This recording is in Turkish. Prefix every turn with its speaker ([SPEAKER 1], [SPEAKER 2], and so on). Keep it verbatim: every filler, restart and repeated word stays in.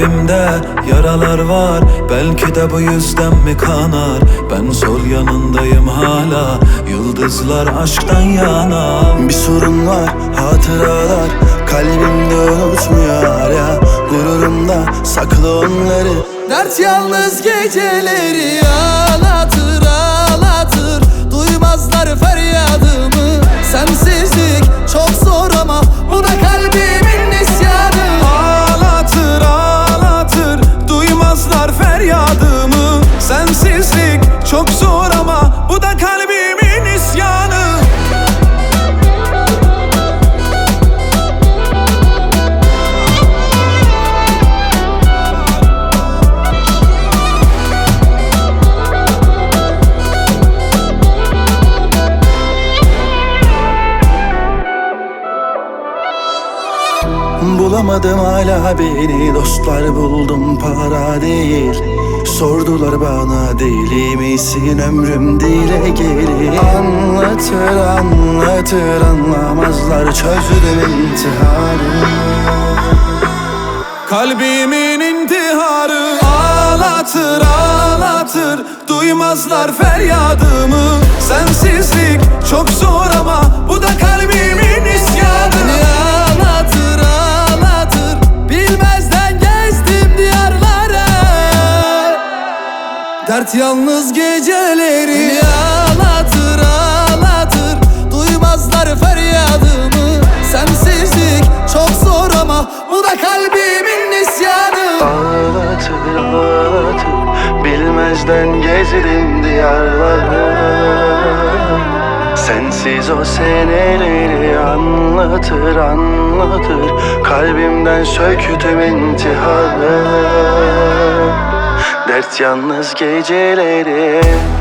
[SPEAKER 1] Kalbimde yaralar var, belki de bu yüzden mi kanar? Ben sol yanındayım hala, yıldızlar aşktan yana.
[SPEAKER 2] Bir sorun var, hatıralar kalbimde unutmuyor hala. Gururumda saklı onları.
[SPEAKER 3] Dert yalnız geceleri ağlatır ağlatır. Duymazlar feryadımı. Sensizlik çok zor ama bu da kalbimin isyanı.
[SPEAKER 1] Ağlatır ağlatır, duymazlar feryadımı. Sensizlik çok zor ama bu da kalbimin isyanı.
[SPEAKER 2] Bulamadım hala beni, dostlar buldum para değil. Sordular bana deli misin, ömrüm dile gelir. Anlatır anlatır anlamazlar, çözdüm intiharı.
[SPEAKER 1] Kalbimin intiharı ağlatır ağlatır, duymazlar feryadımı. Sensizlik çok zor ama bu da kalbimin isyanı.
[SPEAKER 3] Ağlatır ağlatır. Bilmezden gezdim diyarlara. Dert yalnız geceleri ağlatır ağlatır. Duymazlar feryadımı. Sensizlik çok zor ama bu da kalbimin isyanı.
[SPEAKER 2] Ağlatır ağlatır, bilmezden gezdim diyarları. Sensiz o seneleri anlatır anlatır, kalbimden söktüm intiharı. Dert yalnız geceleri.